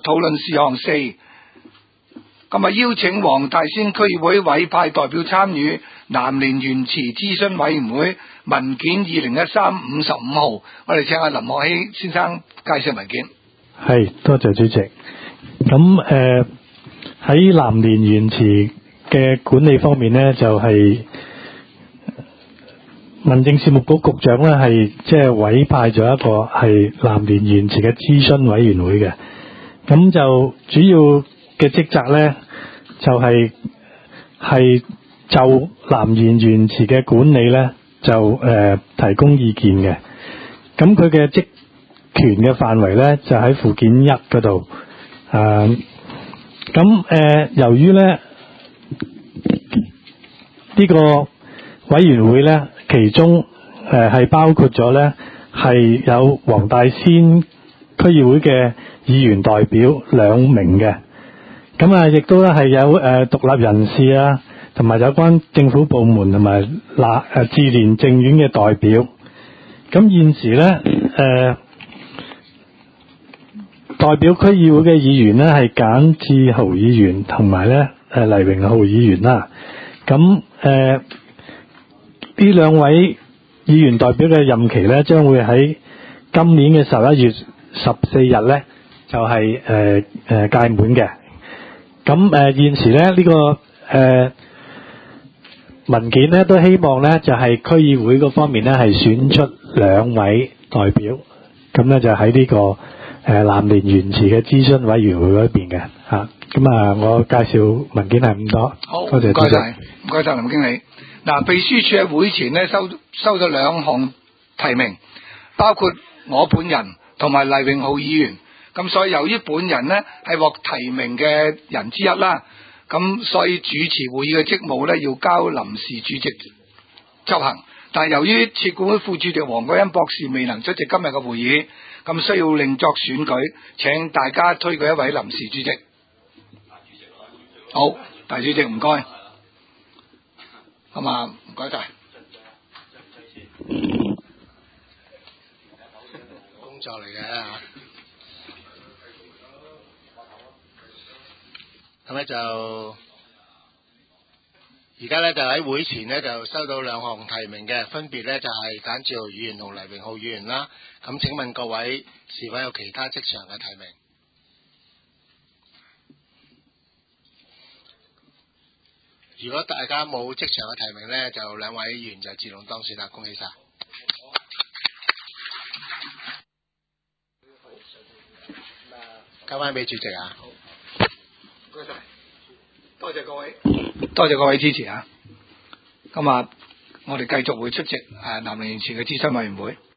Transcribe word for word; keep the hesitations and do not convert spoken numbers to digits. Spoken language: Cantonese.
討論事項四。今日邀請黃大仙區議會委派代表參與南蓮園池諮詢委員會文件二零一三五十五號，我哋請阿林學禧先生介紹文件。 係，多謝主席。咁誒喺南蓮園池嘅管理方面呢，就係、是、民政事務局局長咧係即係委派咗一個係南蓮園池嘅諮詢委員會嘅，咁就主要嘅職責咧就係、是、係就南蓮園池嘅管理咧就誒、呃、提供意見嘅。咁佢嘅職權嘅範圍咧就喺附件一嗰度。誒咁誒由於咧呢、這個委員會咧其中誒係、呃、包括咗咧係有黃大仙區議會嘅議員代表兩名嘅。咁啊，亦都咧係有誒獨立人士啊，同埋有關政府部門同埋嗱誒智聯政院嘅代表。咁現時咧誒、呃、代表區議會嘅議員咧係簡志豪議員同埋咧誒黎榮浩議員啦。咁誒呢兩位議員代表嘅任期咧將會喺今年嘅十一月十四日咧就係誒誒屆滿嘅。咁誒、呃、現時咧呢、這個誒、呃、文件咧都希望咧就係、是、區議會嗰方面咧係選出兩位代表，咁咧就喺呢、這個誒、呃、南蓮園池嘅諮詢委員會嗰邊嘅嚇。咁啊，我介紹文件係咁多。 好， 多謝主席。 唔該晒，唔該晒林經理。嗱，秘書處喺會前咧收收咗兩項提名，包括我本人同埋黎榮浩議員。咁所以由於本人呢係獲提名嘅人之一啦，咁所以主持會議嘅職務呢要交臨時主席執行。但係由於設管會副主席黃國恩博士未能出席今日嘅會議，咁需要另作選舉，請大家推舉一位臨時主席。好，大主席唔該，好嘛？唔該晒。工作嚟嘅嚇。咁咧就而家咧就喺會前咧就收到兩項提名嘅，分別咧就係簡志豪議員同黎榮浩議員啦。咁請問各位是否有其他職場嘅提名？如果大家冇職場嘅提名咧，就兩位議員就自動當選啦，恭喜晒！交翻俾主席啊！多謝，多謝各位，多謝各位支持啊！今日我哋繼續會出席誒南蓮園池嘅諮詢委員會。